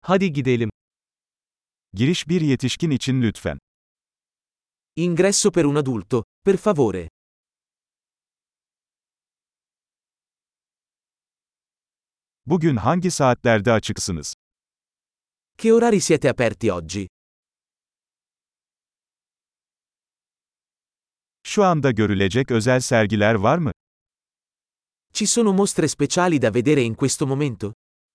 Hadi gidelim. Giriş bir yetişkin için lütfen. Ingresso per un adulto, per favore. Bugün hangi saatlerde açıksınız? Che orari siete aperti oggi? Şu anda görülecek özel sergiler var mı? Ci sono mostre speciali da vedere in questo momento?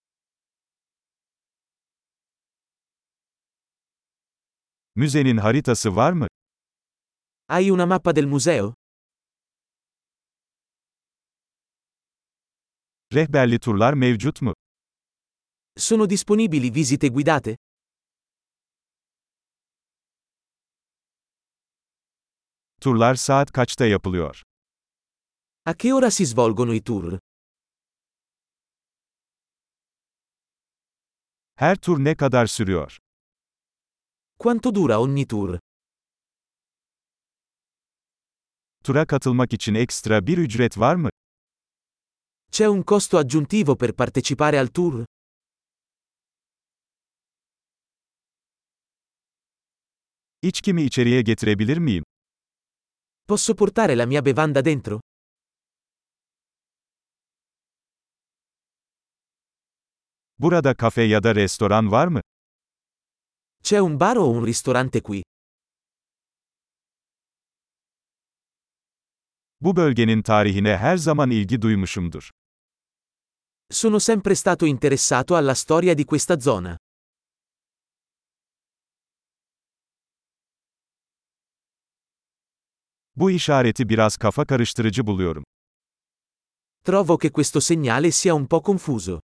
Müzenin haritası var mı? Hai una mappa del museo? Rehberli turlar mevcut mu? Sono disponibili visite guidate? Turlar saat kaçta yapılıyor? A che ora si svolgono i tour? Her tur ne kadar sürüyor? Quanto dura ogni tour? Tura katılmak için ekstra bir ücret var mı? C'è un costo aggiuntivo per partecipare al tour? İçkimi içeriye getirebilir miyim? Posso portare la mia bevanda dentro? Burada kafe ya da restoran var mı? C'è un bar o un ristorante qui? Bu bölgenin tarihine her zaman ilgi duymuşumdur. Sono sempre stato interessato alla storia di questa zona. Bu işareti biraz kafa karıştırıcı buluyorum. Trovo che questo segnale sia un po' confuso.